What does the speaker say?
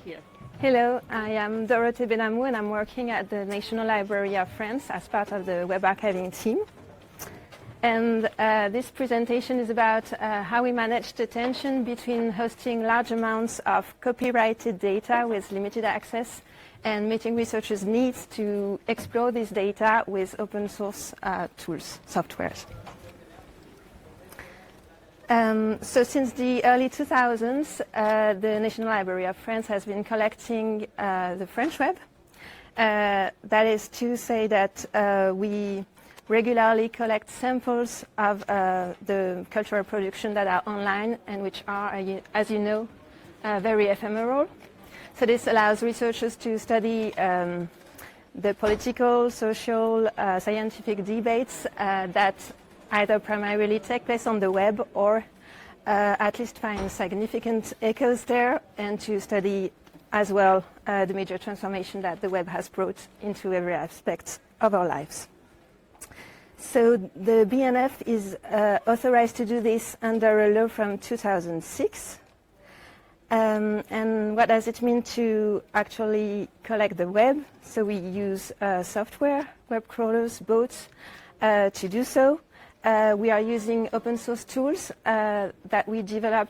here. Hello, I am Dorothée Benamou and I'm working at the National Library of France as part of the web archiving team. And this presentation is about how we manage the tension between hosting large amounts of copyrighted data with limited access and meeting researchers' needs to explore this data with open source tools, softwares. So since the early 2000s, the National Library of France has been collecting the French web. That is to say that we regularly collect samples of the cultural production that are online and which are, as you know, very ephemeral. So this allows researchers to study the political, social, scientific debates that either primarily take place on the web or at least find significant echoes there, and to study as well the major transformation that the web has brought into every aspect of our lives. So the BNF is authorized to do this under a law from 2006. And what does it mean to actually collect the web? So we use software, web crawlers, bots to do so. We are using open source tools that we developed